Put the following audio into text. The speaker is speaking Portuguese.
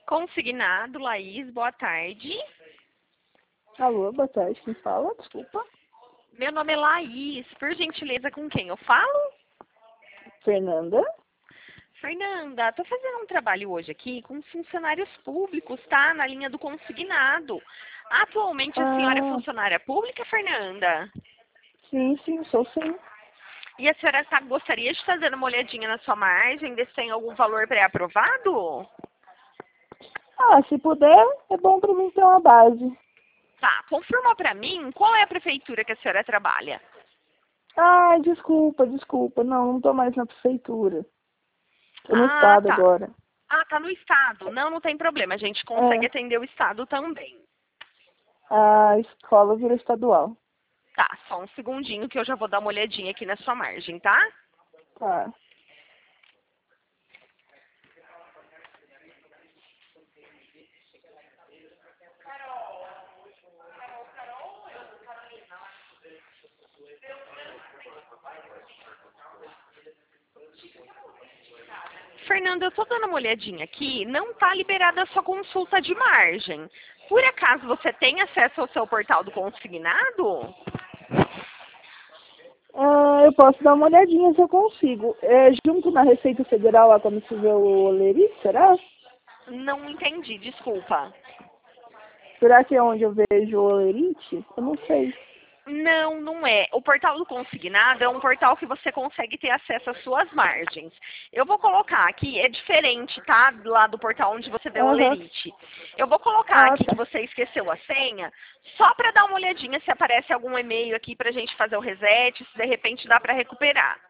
Consignado, Laís, boa tarde. Alô, boa tarde, quem fala? Desculpa. Meu nome é Laís, por gentileza, com quem eu falo? Fernanda? Fernanda, tô fazendo um trabalho hoje aqui com funcionários públicos, tá? Na linha do consignado. Atualmente a senhora é Ah, funcionária pública, Fernanda? sim, sou sim. E a senhora gostaria de estar dando uma olhadinha na sua margem, ver se tem algum valor pré-aprovado? Ah, se puder, é bom pra mim ter uma base. Tá, confirma pra mim qual é a prefeitura que a senhora trabalha. Ah, desculpa. Não tô mais na prefeitura. Tô no Ah, estado tá. agora. Ah, tá no estado. Não, não tem problema. A gente consegue É, atender o estado também. a escola vira estadual. Tá, só um segundinho que eu já vou dar uma olhadinha aqui na sua margem, tá? Tá. Fernanda, eu tô dando uma olhadinha aqui. Não tá liberada a sua consulta de margem. Por acaso você tem acesso ao seu portal do consignado? Ah, eu posso dar uma olhadinha se eu consigo. É junto na Receita Federal, lá quando se vê o Olerite, será? Não entendi, desculpa. Será que é onde eu vejo o Olerite? Eu não sei. Não, não é. O portal do consignado é um portal que você consegue ter acesso às suas margens. Eu vou colocar aqui, é diferente, tá? Lá do portal onde você deu o Aham. lerite. Eu vou colocar Ah, aqui que tá. você esqueceu a senha, só para dar uma olhadinha se aparece algum e-mail aqui pra gente fazer o reset, se de repente dá para recuperar.